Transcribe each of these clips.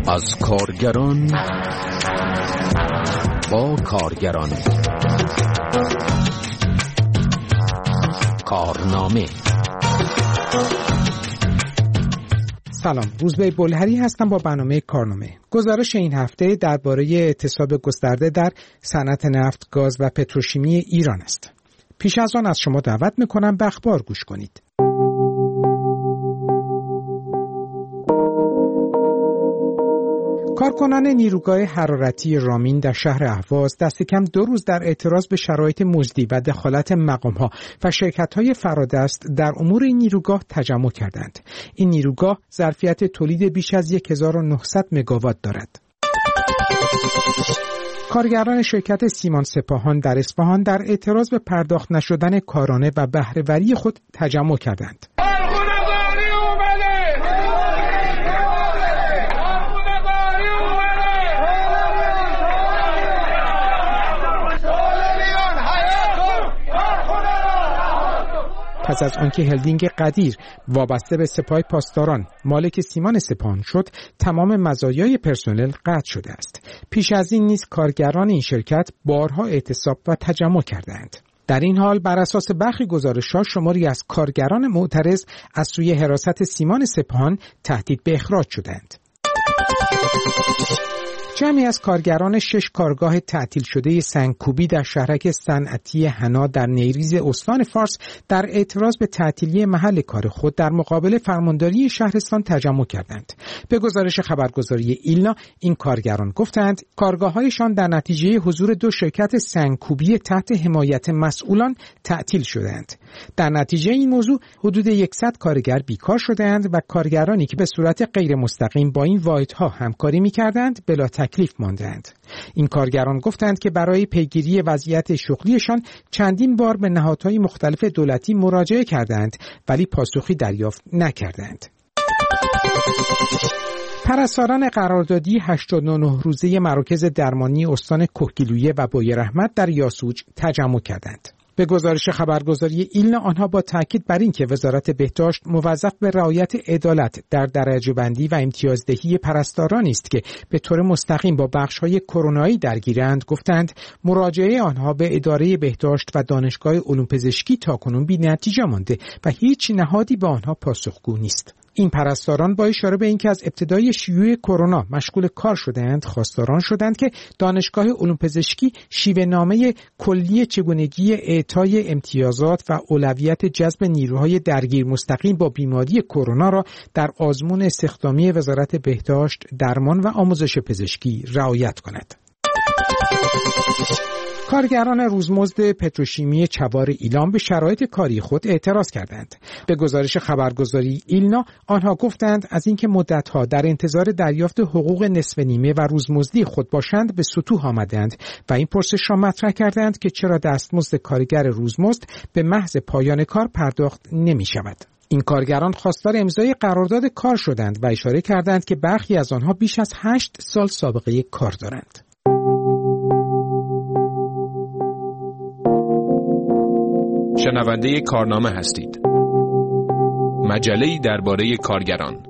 از کارگران با کارگران. کارنامه. سلام، روزبه بلهری هستم با برنامه کارنامه. گزارش این هفته درباره اعتصاب گسترده در صنعت نفت، گاز و پتروشیمی ایران است. پیش از آن از شما دعوت می‌کنم به اخبار گوش کنید. کارکنان نیروگاه حرارتی رامین در شهر اهواز دست کم 2 روز در اعتراض به شرایط مزدی و دخالت مقام‌ها و شرکت‌های فرادست در امور این نیروگاه تجمع کردند. این نیروگاه ظرفیت تولید بیش از 1900 مگاوات دارد. کارگران شرکت سیمان سپاهان در اصفهان در اعتراض به پرداخت نشدن کارانه و بهره‌وری خود تجمع کردند. پس از آنکه هلدینگ قدیر وابسته به سپاه پاسداران مالک سیمان سپاهان شد، تمام مزایای پرسنل قطع شده است. پیش از این نیز کارگران این شرکت بارها اعتصاب و تجمع کردند. در این حال بر اساس برخی گزارش‌ها شماری از کارگران معترض از سوی حراست سیمان سپاهان تهدید به اخراج شدند. جمعی از کارگران 6 کارگاه تعطیل شده سنگکوبی در شهرک صنعتی حنا در نیریز استان فارس در اعتراض به تعطیلی محل کار خود در مقابل فرمانداری شهرستان تجمع کردند. به گزارش خبرگزاری ایلنا این کارگران گفتند کارگاه‌هایشان در نتیجه حضور 2 شرکت سنگکوبی تحت حمایت مسئولان تعطیل شدند. در نتیجه این موضوع حدود 100 کارگر بیکار شدند و کارگرانی که به صورت غیر مستقیم با این واحدها همکاری می‌کردند بلا تکلیف ماندند. این کارگران گفتند که برای پیگیری وضعیت شغلیشان چندین بار به نهادهای مختلف دولتی مراجعه کردند ولی پاسخی دریافت نکردند. پرستاران قراردادی 89 روزه مراکز درمانی استان کهگیلویه و بویراحمد در یاسوج تجمع کردند. به گزارش خبرگزاری ایلنا آنها با تاکید بر این که وزارت بهداشت موظف به رعایت عدالت در درجه‌بندی و امتیازدهی پرستارانی است که به طور مستقیم با بخش‌های کرونایی درگیرند، گفتند مراجعه آنها به اداره بهداشت و دانشگاه علوم پزشکی تاکنون بی‌نتیجه مانده و هیچ نهادی به آنها پاسخگو نیست. این پرستاران با اشاره به اینکه از ابتدای شیوع کرونا مشغول کار شدند، خواستاران شدند که دانشگاه علوم پزشکی شیوه‌نامه کلی چگونگی اعطای امتیازات و اولویت جذب نیروهای درگیر مستقیم با بیماری کرونا را در آزمون استخدامی وزارت بهداشت، درمان و آموزش پزشکی رعایت کند. کارگران روزمزد پتروشیمی چوار ایلام به شرایط کاری خود اعتراض کردند. به گزارش خبرگزاری ایلنا آنها گفتند از اینکه مدت‌ها در انتظار دریافت حقوق نصف نیمه و روزمزدی خود باشند به سطوح آمدند و این پرسش را مطرح کردند که چرا دستمزد کارگر روزمزد به محض پایان کار پرداخت نمی‌شود. این کارگران خواستار امضای قرارداد کار شدند و اشاره کردند که برخی از آنها بیش از 8 سال سابقه کار دارند. شنونده کارنامه هستید. مجله‌ای درباره کارگران.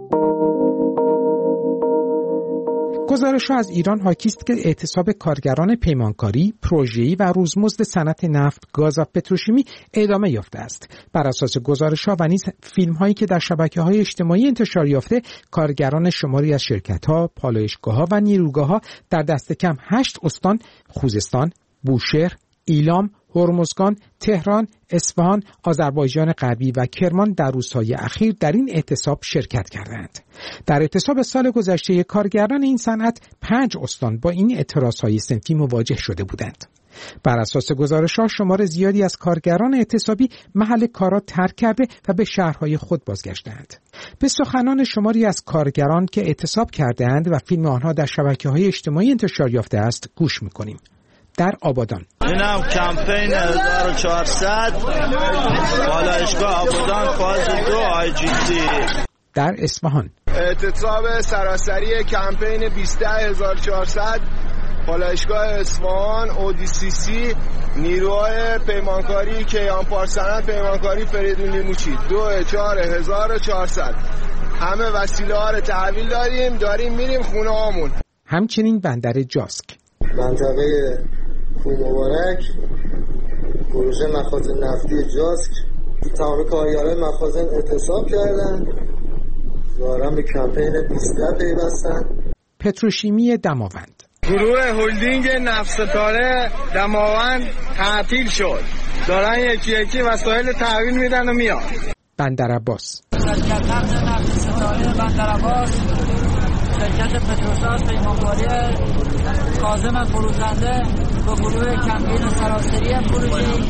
گزارش‌ها از ایران حاکی است که اعتصاب کارگران پیمانکاری، پروژه‌ای و روزمزد صنعت نفت، گاز و پتروشیمی ادامه یافته است. بر اساس گزارش‌ها و نیز فیلم‌هایی که در شبکه‌های اجتماعی انتشار یافته، کارگران شماری از شرکت‌ها، پالایشگاه‌ها و نیروگاه‌ها در دست کم 8 استان خوزستان، بوشهر، ایلام، هرمزگان، تهران، اصفهان، آذربایجان غربی و کرمان در روزهای اخیر در این اعتصاب شرکت کردند. در اعتصاب سال گذشته کارگران این صنعت 5 استان با این اعتراضهای صنفی مواجه شده بودند. بر اساس گزارش‌ها شمار زیادی از کارگران اعتصابی محل کار را ترک کرده و به شهرهای خود بازگشتند. به سخنان شماری از کارگران که اعتصاب کردند و فیلم آنها در شبکه‌های اجتماعی انتشار یافته است گوش می‌کنیم. در آبادان اینم کمپین 1400 پالایشگاه آبادان فاز 2 آی‌جی‌سی. در اصفهان اعتصاب سراسری کمپین 20400 پالایشگاه اصفهان اودیسیسی نیروهای پیمانکاری کیان پارسنت پیمانکاری فریدون لیموچی 24400 همه وسیله ها رو تحویل داریم میریم خونه هامون. همچنین بندر جاسک، منطقه کوه مبارک، پروژه مخازن نفتی جاسک، تمام کارگران مخازن اعتصاب کردن، ظاهرا به کمپین 12 پیوستن. پتروشیمی دماوند، گروه هلدینگ نفت‌ستاره دماوند تعطیل شد، دارن یکی یکی وسایل تحویل میدن و میاد. بندر عباس، شرکت نفت‌ستاره بندر عباس، شرکت پتروساز پیمانکاری کاظم فروزنده با گروه کمپین سراسری پروژه‌ای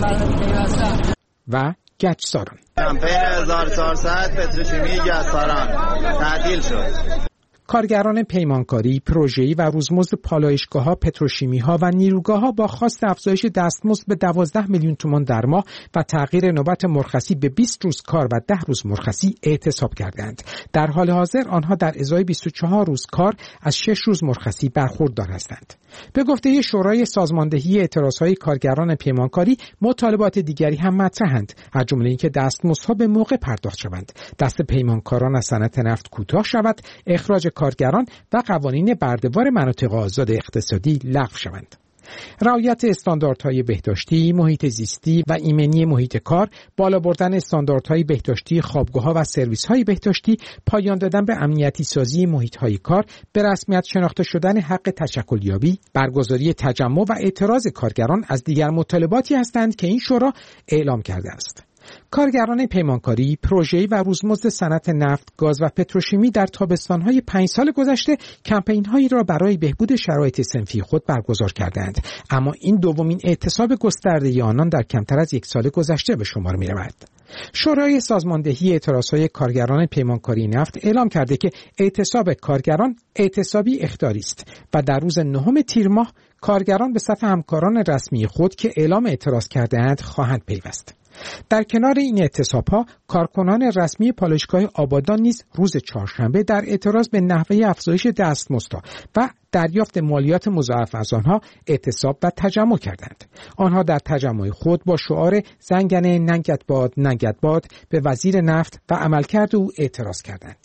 پیوستن. و گچساران، کمپین 1400 پتروشیمی گچساران تعطیل شد. کارگران پیمانکاری، پروژه‌ای و روزمزد پالایشگاه‌ها، پتروشیمی‌ها و نیروگاه‌ها با خواست افزایش دستمزد به 12 میلیون تومان در ماه و تغییر نوبت مرخصی به 20 روز کار و 10 روز مرخصی اعتصاب کردند. در حال حاضر آنها در ازای 24 روز کار از 6 روز مرخصی برخوردار هستند. به گفته شورای سازماندهی اعتراضهای کارگران پیمانکاری، مطالبات دیگری هم مطرحند، از جمله اینکه دستمزدها به موقع پرداخت شوند، دست پیمانکاران از صنعت نفت کوتاه شود، اخراج کارگران و قوانین برده‌وار مناطق آزاد اقتصادی لغو شوند. رعایت استانداردهای بهداشتی، محیط زیستی و ایمنی محیط کار، بالا بردن استانداردهای بهداشتی خوابگاه‌ها و سرویس‌های بهداشتی، پایان دادن به امنیتی سازی محیط‌های کار، به رسمیت شناخته شدن حق تشکلیابی، برگزاری تجمع و اعتراض کارگران از دیگر مطالباتی هستند که این شورا اعلام کرده است. کارگران پیمانکاری، پروژه‌ای و روزمزد صنعت نفت، گاز و پتروشیمی در تابستان‌های 5 سال گذشته کمپین‌هایی را برای بهبود شرایط صنفی خود برگزار کردند، اما این دومین اعتصاب گسترده آنان در کمتر از 1 سال گذشته به شمار می‌رود. شورای سازماندهی اعتراضهای کارگران پیمانکاری نفت اعلام کرده که اعتصاب کارگران اعتصابی اخطاری است و در روز 9 تیر ماه کارگران به صف همکاران رسمی خود که اعلام اعتراض کرده‌اند خواهند پیوست. در کنار این اعتصاب‌ها، کارکنان رسمی پالایشگاه آبادان نیز روز چهارشنبه در اعتراض به نحوه افزایش دستمزدها و دریافت مالیات مضاعف از آنها اعتصاب و تجمع کردند. آنها در تجمع خود با شعار زنگنه ننگت باد ننگت باد به وزیر نفت و عملکرد او اعتراض کردند.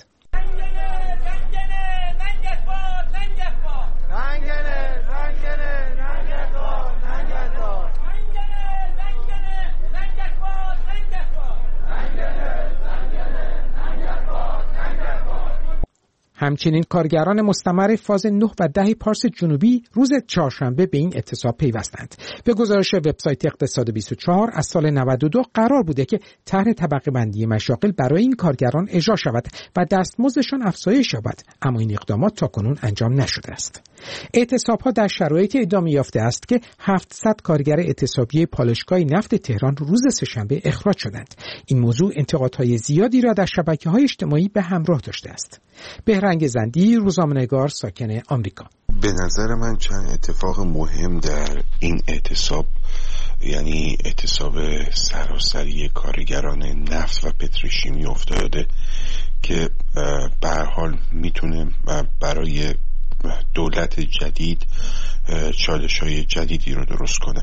همچنین کارگران مستمر فاز 9 و 10 پارس جنوبی روز چهارشنبه به این اعتصاب پیوستند. به گزارش وبسایت اقتصاد 24 از سال 92 قرار بوده که طرح طبقه بندی مشاغل برای این کارگران اجرا شود و دستمزدشان افزایش یابد، اما این اقدامات تاکنون انجام نشده است. اعتصاب‌ها در شرایط ادامه یافته است که 700 کارگر اعتصابی پالایشگاه نفت تهران روز سه‌شنبه اخراج شدند. این موضوع انتقادهای زیادی را در شبکه‌های اجتماعی به همراه داشته است. بهرنگ زندی، روزنامه‌نگار ساکن آمریکا. به نظر من چند اتفاق مهم در این اعتصاب، یعنی اعتصاب سراسری کارگران نفت و پتروشیمی افتاده که به هر حال میتونه برای دولت جدید چالش‌های جدیدی رو درست کنه.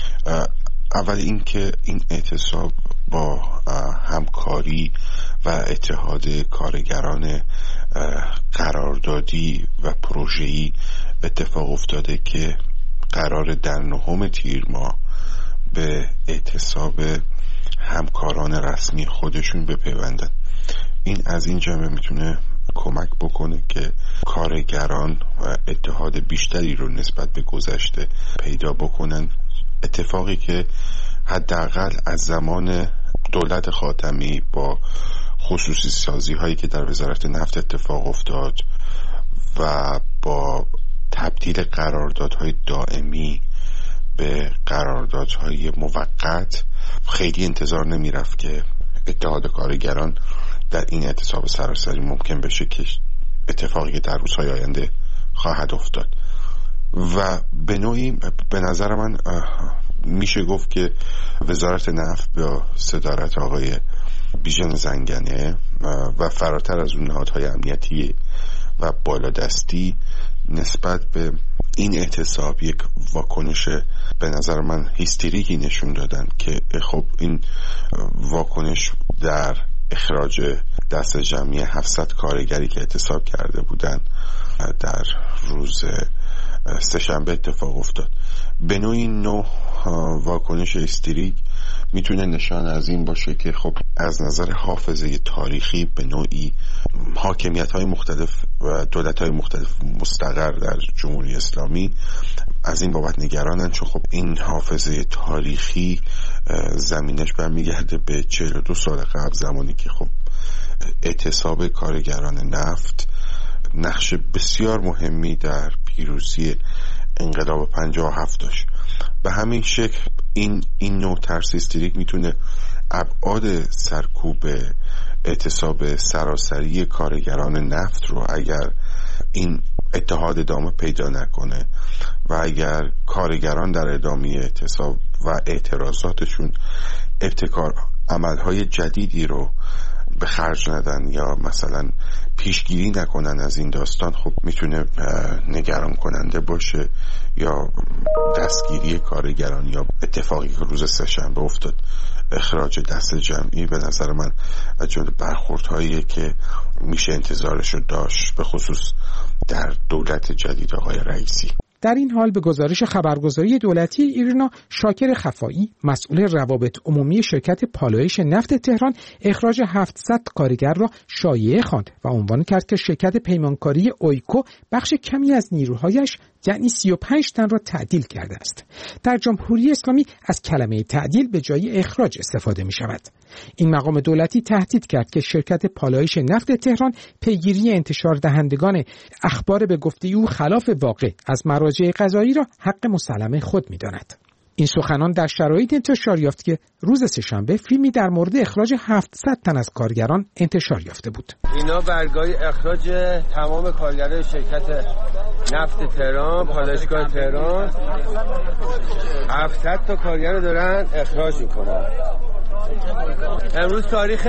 اول اینکه این اعتصاب با همکاری و اتحاد کارگران قراردادی و پروژه‌ای اتفاق افتاده که قرار در 9 تیر ماه به اعتصاب همکاران رسمی خودشون بپیوندن. این از این جمله میتونه کمک بکنه که کارگران و اتحاد بیشتری رو نسبت به گذشته پیدا بکنن، اتفاقی که حداقل از زمان دولت خاتمی با خصوصی سازی هایی که در وزارت نفت اتفاق افتاد و با تبدیل قراردادهای دائمی به قراردادهای موقت خیلی انتظار نمی رفت که اتحاد کارگران در این اعتصاب سراسری ممکن بشه که اتفاقی که در روزهای آینده خواهد افتاد. و به نوعی به نظر من میشه گفت که وزارت نفت با صدارت آقای بیژن زنگنه و فراتر از اون نهادهای امنیتی و بالادستی نسبت به این اعتصاب یک واکنش به نظر من هیستریکی نشون دادن که خب این واکنش در اخراج دست جمعی 700 کارگری که اعتصاب کرده بودن در روز سه‌شنبه اتفاق افتاد. به نوعی نوع واکنش هیستریک میتونه نشان از این باشه که خب از نظر حافظه تاریخی به نوعی حاکمیت‌های مختلف و دولت‌های مختلف مستقر در جمهوری اسلامی از این بابت نگرانن، چون خب این حافظه تاریخی زمینش برمیگرده به 42 سال قبل، زمانی که خب اعتصاب کارگران نفت نقش بسیار مهمی در پیروزی انقلاب 57 داشت. به همین شکل این نوع ترس هیستریک میتونه ابعاد سرکوب اعتصاب سراسری کارگران نفت رو، اگر این اتحاد ادامه پیدا نکنه و اگر کارگران در ادامه اعتصاب و اعتراضاتشون ابتکار عملهای جدیدی رو به خرج ندن یا مثلا پیشگیری نکنن از این داستان، خب میتونه نگران کننده باشه یا دستگیری کارگران یا اتفاقی که روز سه‌شنبه افتاد اخراج دست جمعی به نظر من از جمله برخوردهایی که میشه انتظارشو داشت، به خصوص در دولت جدید آقای رئیسی. در این حال به گزارش خبرگزاری دولتی ایرنا، شاکر خفایی مسئول روابط عمومی شرکت پالایش نفت تهران اخراج 700 کارگر را شایعه خواند و عنوان کرد که شرکت پیمانکاری اویکو بخش کمی از نیروهایش یعنی 35 تن را تعدیل کرده است. در جمهوری اسلامی از کلمه تعدیل به جای اخراج استفاده می شود. این مقام دولتی تهدید کرد که شرکت پالایش نفت تهران پیگیری انتشار دهندگان اخبار به گفته او خلاف واقع از مراجع قضایی را حق مسلمه خود می داند. این سخنان در شرایط انتشار یافت که روز سه‌شنبه فیلمی در مورد اخراج 700 تن از کارگران انتشار یافته بود. اینا برگای اخراج تمام کارگرای شرکت نفت تهران، پالایشگاه تهران، 700 تا کارگر دارن اخراج میکنن. امروز تاریخ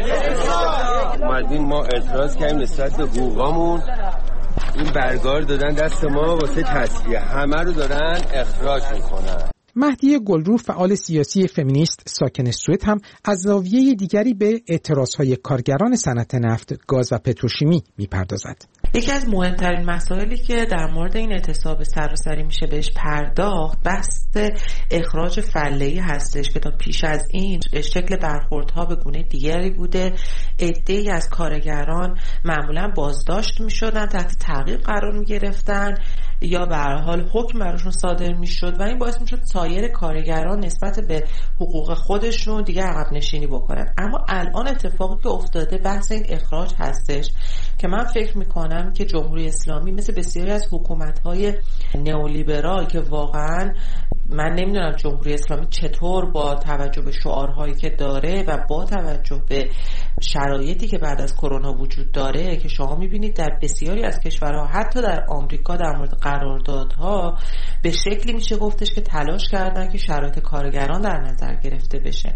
اومدیم ما اعتراض کردیم نسبت به حقوقامون. این برگار دادن دست ما واسه تصفیه، همه رو دارن اخراج میکنن. مهدی گلرو، فعال سیاسی فمینیست ساکن سوئد، هم از زاویه دیگری به اعتراضهای کارگران صنعت نفت، گاز و پتروشیمی میپردازد. یکی از مهمترین مسائلی که در مورد این اعتصاب سراسری میشه بهش پرداخت بحث اخراج فله‌ای هستش که تا پیش از این شکل برخوردها به گونه دیگری بوده. عده‌ای از کارگران معمولا بازداشت میشدن، تحت تعقیب قرار میگرفتن یا به هر حال حکم براشون صادر میشد و این باعث میشد سایر کارگران نسبت به حقوق خودشون دیگه عقب نشینی بکنن. اما الان اتفاقی که افتاده بحث این اخراج هستش که من فکر میکنم که جمهوری اسلامی مثل بسیاری از حکومت‌های نئولیبرال که واقعا من نمیدونم جمهوری اسلامی چطور با توجه به شعارهایی که داره و با توجه به شرایطی که بعد از کرونا وجود داره که شما میبینید در بسیاری از کشورها حتی در آمریکا در مورد قراردادها به شکلی میشه گفتش که تلاش کردن که شرایط کارگران در نظر گرفته بشه.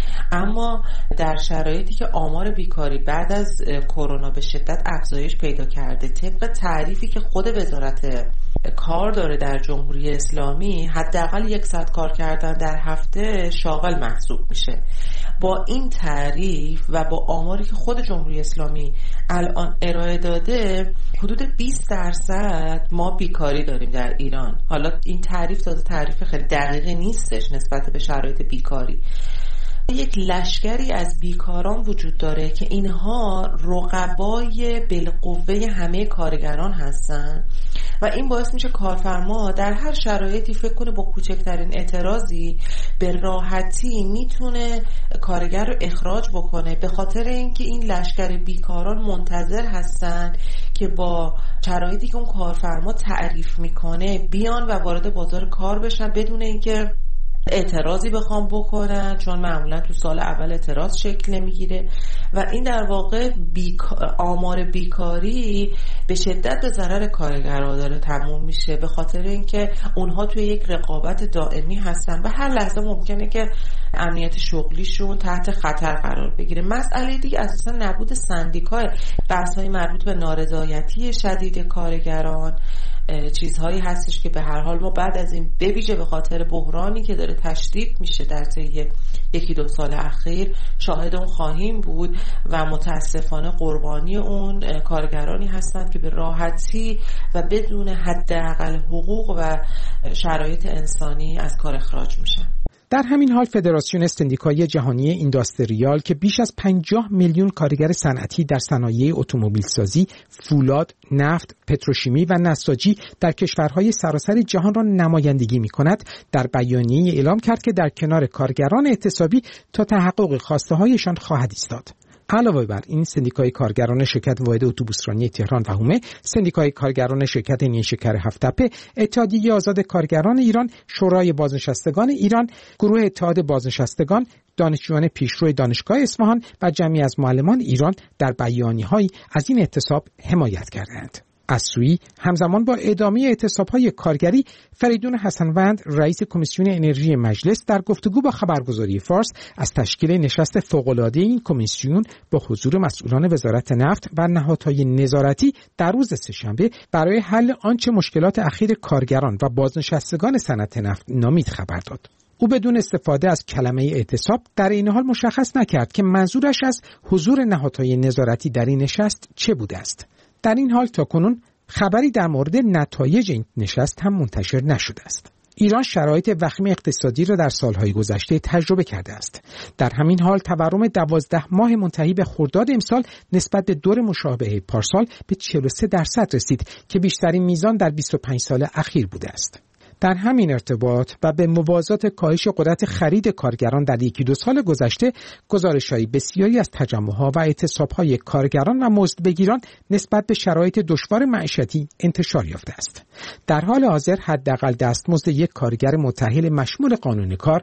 اما در شرایطی که آمار بیکاری بعد از کرونا به شدت افزایش پیدا کرده، طبق تعریفی که خود وزارت کار داره در جمهوری اسلامی، حداقل 100 کار کردن در هفته شاغل محسوب میشه. با این تعریف و با آماری که خود جمهوری اسلامی الان ارائه داده، حدود 20% ما بیکاری داریم در ایران. حالا این تعریف تعریف خیلی دقیقی نیستش نسبت به شرایط بیکاری. یک لشکری از بیکاران وجود داره که اینها رقبای بالقوه همه کارگران هستن و این باعث میشه کارفرما در هر شرایطی فکر کنه با کوچکترین اعتراضی به راحتی میتونه کارگر رو اخراج بکنه، به خاطر اینکه این لشکر بیکاران منتظر هستن که با شرایطی که اون کارفرما تعریف میکنه بیان و وارد بازار کار بشن بدون اینکه اعتراضی بخوام بکنن، چون معمولا تو سال اول اعتراض شکل نمیگیره و این در واقع آمار بیکاری به شدت به ضرر کارگرها داره تموم میشه، به خاطر اینکه اونها توی یک رقابت دائمی هستن و هر لحظه ممکنه که امنیت شغلیشون تحت خطر قرار بگیره. مسئله دیگه اساسا نبود سندیکای، بحث‌های مربوط به نارضایتی شدید کارگران، چیزهایی هستش که به هر حال ما بعد از این به ویژه به خاطر بحرانی که داره تشدید میشه در طی یکی دو سال اخیر شاهد اون خواهیم بود و متاسفانه قربانی اون کارگرانی هستند که به راحتی و بدون حداقل حقوق و شرایط انسانی از کار اخراج میشن. در همین حال فدراسیون سندیکای جهانی اینداستریال که بیش از 50 میلیون کارگر صنعتی در صنایع اتومبیلسازی، فولاد، نفت، پتروشیمی و نساجی در کشورهای سراسر جهان را نمایندگی می‌کند، در بیانیه‌ای اعلام کرد که در کنار کارگران اعتصابی تا تحقق خواسته‌هایشان خواهد ایستاد. علاوه بر این، سندیکای کارگران شرکت واحد اتوبوسرانی تهران و هومه، سندیکای کارگران شرکت نیشکر هفت‌تپه، اتحادیه آزاد کارگران ایران، شورای بازنشستگان ایران، گروه اتحاد بازنشستگان، دانشجویان پیشرو دانشگاه اصفهان و جمعی از معلمان ایران در بیانیه‌هایی از این اعتصاب حمایت کردند. از سوی همزمان با ادامه اعتصاب‌های کارگری، فریدون حسنوند رئیس کمیسیون انرژی مجلس در گفتگو با خبرگزاری فارس از تشکیل نشست فوق‌العاده این کمیسیون با حضور مسئولان وزارت نفت و نهادهای نظارتی در روز سه‌شنبه برای حل آنچه مشکلات اخیر کارگران و بازنشستگان صنعت نفت نامید خبر داد. او بدون استفاده از کلمه اعتصاب در این حال مشخص نکرد که منظورش از حضور نهادهای نظارتی در این نشست چه بوده است. در این حال تاکنون خبری در مورد نتایج این نشست هم منتشر نشده است. ایران شرایط وخیم اقتصادی را در سالهای گذشته تجربه کرده است. در همین حال تورم 12 ماه منتهی به خرداد امسال نسبت به دور مشابه پارسال به 43% رسید که بیشترین میزان در 25 سال اخیر بوده است. در همین ارتباط و به موازات کاهش قدرت خرید کارگران در یکی دو سال گذشته، گزارش‌های بسیاری از تجمع‌ها و اعتصاب‌های کارگران و مزدبگیران نسبت به شرایط دشوار معیشتی انتشار یافته است. در حال حاضر حداقل دستمزد یک کارگر متأهل مشمول قانون کار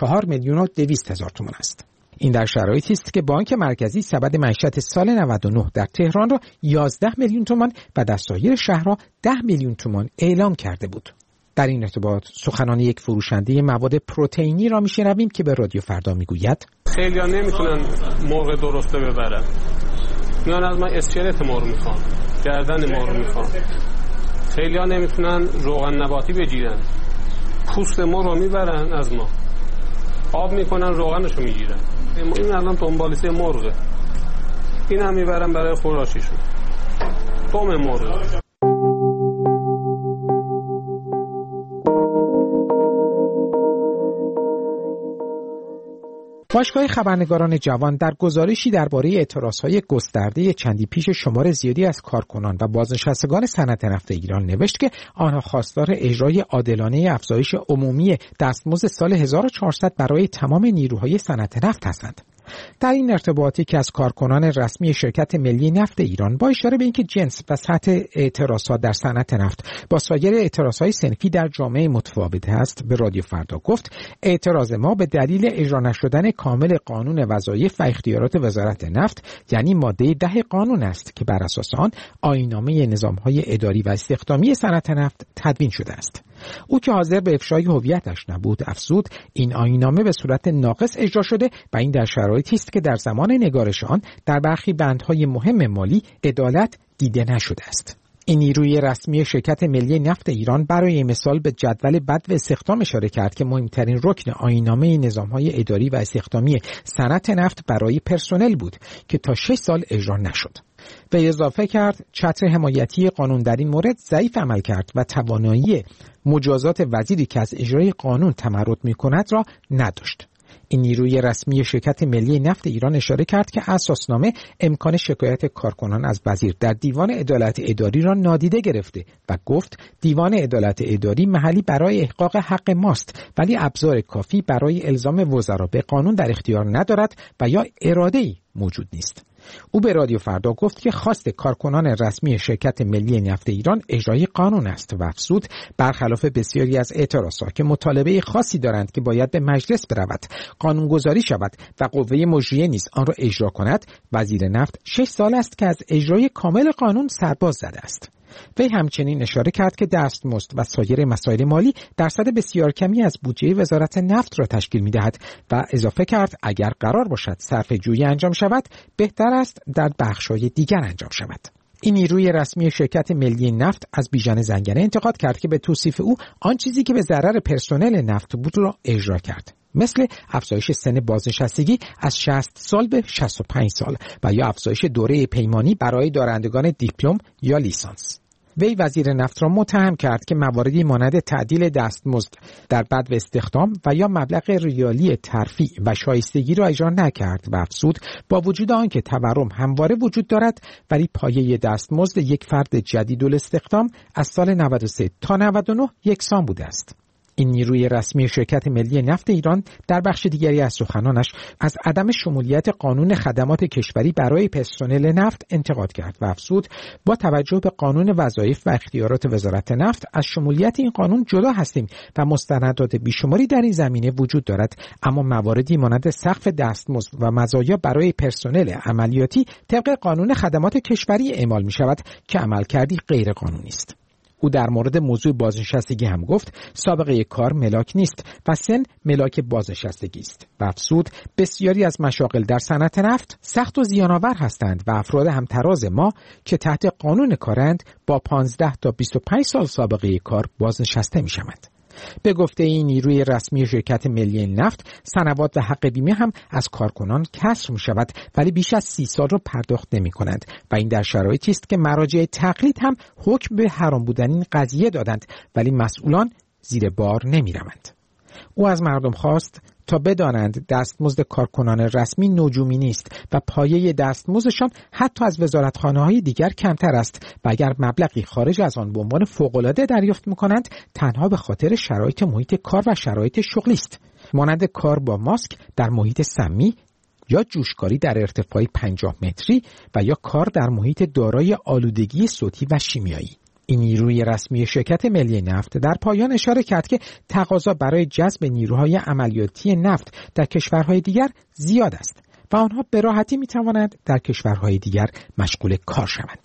4,200,000 تومان است. این در شرایطی است که بانک مرکزی سبد معیشت سال 99 در تهران را 11 میلیون تومان و در سایر شهرها 10 میلیون تومان اعلام کرده بود. در این ارتباط سخنان یک فروشنده مواد پروتئینی را میشنویم که به رادیو فردا میگوید خیلی‌ها نمیتونن مرغ درسته ببرن، میان از من اسکلت مرغ میخوان، گردن مرغ میخوان. خیلی‌ها نمیتونن روغن نباتی بگیرن، پوست مرغ رو میبرن از ما، آب میکنن روغنشو میگیرن. این الان دنبالیسی مرغه، این هم میبرن برای خوراشیشون، دم مرغ. باشگاه خبرنگاران جوان در گزارشی درباره اعتراضهای گسترده چندی پیش شمار زیادی از کارکنان و بازنشستگان صنعت نفت ایران نوشت که آنها خواستار اجرای عادلانه افزایش عمومی دستمزد سال 1400 برای تمام نیروهای صنعت نفت هستند. در این ارتباطی که از کارکنان رسمی شرکت ملی نفت ایران با اشاره به اینکه جنس و سطح اعتراضات در صنعت نفت با سایر اعتراضهای صنفی در جامعه متفاوت است، به رادیو فردا گفت اعتراض ما به دلیل اجرا نشدن کامل قانون وظایف و اختیارات وزارت نفت، یعنی ماده 10 قانون است که بر اساس آن آیین‌نامه نظام‌های اداری و استخدامی صنعت نفت تدوین شده است. او که حاضر به افشای هویتش نبود افزود این آیین‌نامه به صورت ناقص اجرا شده و این در شرایطی است که در زمان نگارش آن در برخی بندهای مهم مالی عدالت دیده نشده است. این نیروی رسمی شرکت ملی نفت ایران برای مثال به جدول بدو استخدام اشاره کرد که مهمترین رکن آیین‌نامه نظام‌های اداری و استخدامی صنعت نفت برای پرسنل بود که تا 6 سال اجرا نشد. و اضافه کرد چتر حمایتی قانون در این مورد ضعیف عمل کرد و توانایی مجازات وزیری که از اجرای قانون تمرد می‌کند را نداشت. این نیروی رسمی شرکت ملی نفت ایران اشاره کرد که اساسنامه امکان شکایت کارکنان از وزیر در دیوان عدالت اداری را نادیده گرفته و گفت دیوان عدالت اداری محلی برای احقاق حق ماست ولی ابزار کافی برای الزام وزرا به قانون در اختیار ندارد و یا اراده‌ای موجود نیست. او به رادیو فردا گفت که خواست کارکنان رسمی شرکت ملی نفت ایران اجرای قانون است و افزود برخلاف بسیاری از اعتراضات که مطالبه خاصی دارند که باید به مجلس برود، قانونگذاری شود و قوه مجریه نیز آن را اجرا کند، وزیر نفت 6 سال است که از اجرای کامل قانون سرباز زده است. وی همچنین اشاره کرد که دستمزد و سایر مسائل مالی درصد بسیار کمی از بودجه وزارت نفت را تشکیل می‌دهد و اضافه کرد اگر قرار باشد صرفه‌جویی انجام شود بهتر است در بخش‌های دیگر انجام شود. این نیروی رسمی شرکت ملی نفت از بیژن زنگنه انتقاد کرد که به توصیف او آن چیزی که به ضرر پرسنل نفت بود را اجرا کرد. مثل افزایش سن بازنشستگی از 60 سال به 65 سال و یا افزایش دوره پیمانی برای دارندگان دیپلم یا لیسانس. وی وزیر نفت را متهم کرد که مواردی مانند تعدیل دستمزد در بدو استخدام و یا مبلغ ریالی ترفیع و شایستگی را اجرا نکرد و افزود با وجود آنکه تورم همواره وجود دارد ولی پایه دستمزد یک فرد جدیدالاستخدام از سال 93 تا 99 یکسان بوده است. این نیروی رسمی شرکت ملی نفت ایران در بخش دیگری از سخنانش از عدم شمولیت قانون خدمات کشوری برای پرسنل نفت انتقاد کرد و افزود با توجه به قانون وظایف و اختیارات وزارت نفت از شمولیت این قانون جدا هستیم و مستندات بیشماری در این زمینه وجود دارد، اما مواردی مانند سقف دستمزد و مزایا برای پرسنل عملیاتی طبق قانون خدمات کشوری اعمال می شود که عملکردی غیر قانونی است. او در مورد موضوع بازنشستگی هم گفت سابقه کار ملاک نیست و سن ملاک بازنشستگی است و افزود بسیاری از مشاغل در صنعت نفت سخت و زیان‌آور هستند و افراد همتراز ما که تحت قانون کارند با 15 تا 25 سال سابقه کار بازنشسته می‌شوند. به گفته این نیروی رسمی شرکت ملی نفت، سنوات و حق بیمه هم از کارکنان کسر می شود ولی بیش از 30 سال را پرداخت نمی کنند و این در شرایطی است که مراجع تقلید هم حکم به حرام بودن این قضیه دادند ولی مسئولان زیر بار نمی روند. او از مردم خواست تا بدانند دستمزد کارکنان رسمی نجومی نیست و پایه دستمزدشان حتی از وزارتخانه‌های دیگر کمتر است و اگر مبلغی خارج از آن به عنوان فوق‌العاده دریافت می‌کنند تنها به خاطر شرایط محیط کار و شرایط شغلی است، مانند کار با ماسک در محیط سمی یا جوشکاری در ارتفاعی 50 متری و یا کار در محیط دارای آلودگی صوتی و شیمیایی. این نیروی رسمی شرکت ملی نفت در پایان اشاره کرد که تقاضا برای جذب نیروهای عملیاتی نفت در کشورهای دیگر زیاد است و آنها به راحتی می توانند در کشورهای دیگر مشغول کار شوند.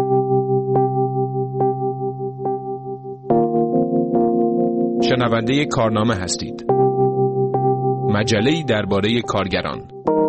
شنونده کارنامه هستید. مجله‌ای درباره کارگران.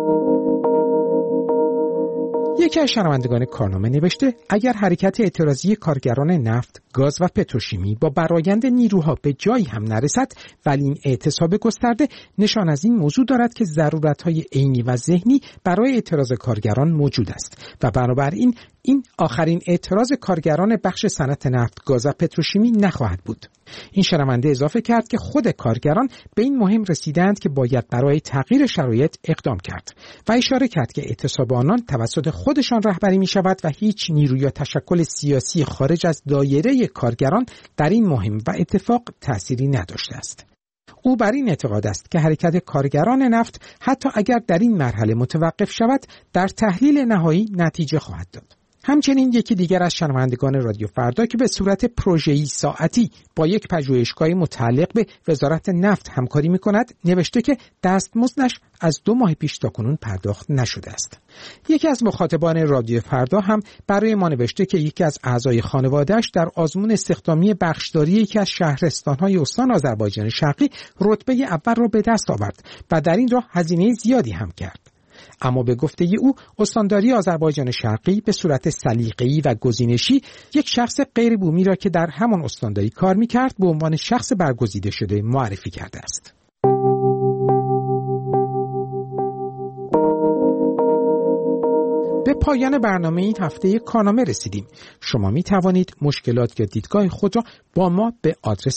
یکی از شنوندگان کارنامه نوشته اگر حرکت اعتراضی کارگران نفت، گاز و پتروشیمی با برآیند نیروها به جایی هم نرسد ولی این اعتصاب گسترده نشان از این موضوع دارد که ضرورت‌های عینی و ذهنی برای اعتراض کارگران موجود است و بنابراین این آخرین اعتراض کارگران بخش صنعت نفت، گاز و پتروشیمی نخواهد بود. این شنونده اضافه کرد که خود کارگران به این مهم رسیدند که باید برای تغییر شرایط اقدام کرد و اشاره کرد که اعتصاب آنان توسط خودشان رهبری می شود و هیچ نیروی یا تشکل سیاسی خارج از دایره کارگران در این مهم و اتفاق تأثیری نداشته است. او بر این اعتقاد است که حرکت کارگران نفت حتی اگر در این مرحله متوقف شود در تحلیل نهایی نتیجه خواهد داد. همچنین یکی دیگر از شنوندگان رادیو فردا که به صورت پروژه‌ای ساعتی با یک پژوهشگاه متعلق به وزارت نفت همکاری می‌کند نوشته که دستمزدش از 2 ماه پیش تاکنون پرداخت نشده است. یکی از مخاطبان رادیو فردا هم برای ما نوشته که یکی از اعضای خانواده‌اش در آزمون استخدامی بخشداری یکی از شهرستان‌های استان آذربایجان شرقی رتبه اول را به دست آورد و در این راه هزینه زیادی هم کرد. اما به گفته او استانداری آذربایجان شرقی به صورت سلیقه‌ای و گزینشی یک شخص غیر بومی را که در همان استانداری کار می‌کرد به عنوان شخص برگزیده شده معرفی کرده است. به پایان برنامه این هفته کارنامه رسیدیم. شما می توانید مشکلات یا دیدگاه خود را با ما به آدرس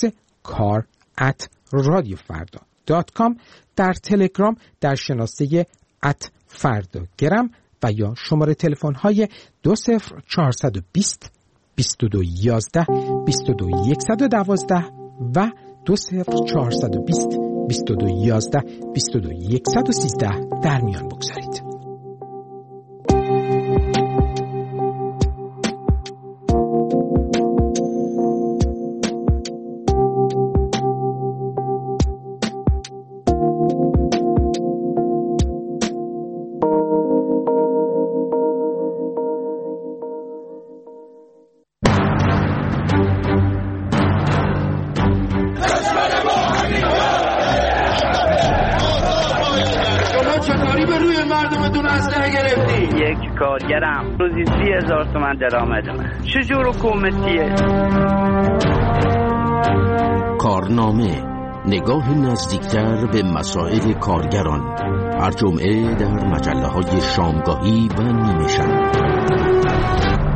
kar@radiofarda.com در تلگرام در شناسه @فرداگرم و یا شماره تلفن های 20420 2211 22112 و 20420 2211 22113 در میان بگذارید. کارگرم روزی 30,000 تومان درآمد من. چجور حکومتیه؟ کارنامه نگاه نزدیکتر به مسائل کارگران، هر جمعه در مجله‌های شامگاهی و نیمه شب.